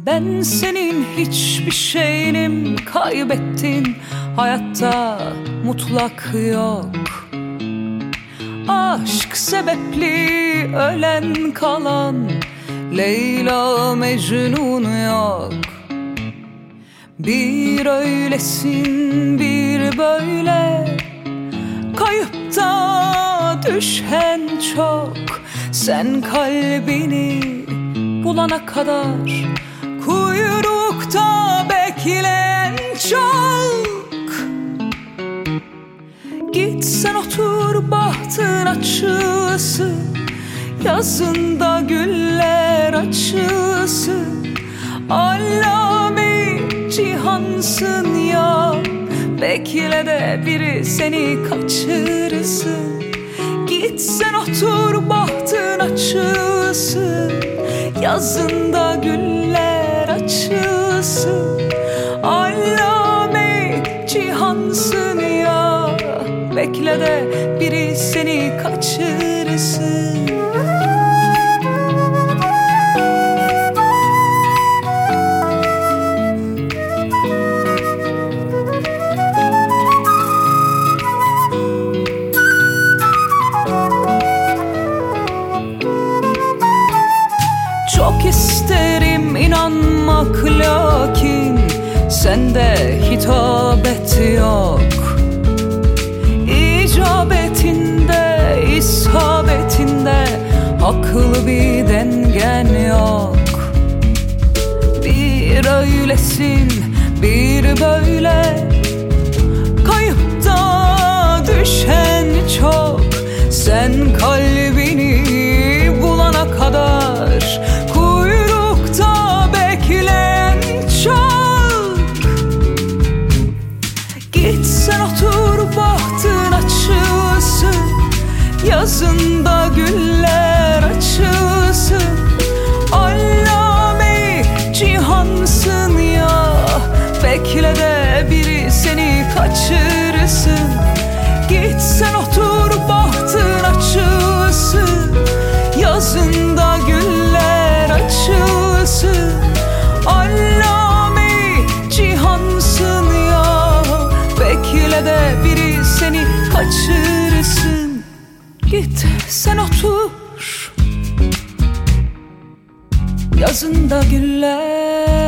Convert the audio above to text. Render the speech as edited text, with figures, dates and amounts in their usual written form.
Ben senin hiçbir şeyinim, kaybettin. Hayatta mutlak yok. Aşk sebepli ölen kalan, Leyla Mecnun yok. Bir öylesin bir böyle, kayıpta düşen çok. Sen kalbini bulana kadar kuyrukta bekleyen çok. Git sen otur bahtın açısı, yazında güller açısı. Allame cihansın ya, bekle de biri seni kaçırsın. Git sen otur bahtın açısı, yazında güller açısı. Allame cihansın ya, bekle de biri seni kaçırsın. Çok isterim inanmak, lakin sende hitabet yok. İcabetinde, isabetinde akıl bir dengen yok. Bir öylesin bir böyle, kayıpta düşen çok. Sen kalbini bulana kadar kuyrukta bekleyen çok. Git sen otur bahtın açısı, yazında güller açısı. Allame cihansın ya, bekle de biri seni kaçırsın. Git sen otur bahtın açısı, yazında güller açısı. Allame cihansın ya, bekle de biri seni kaçırsın. Git sen otur, yazında güller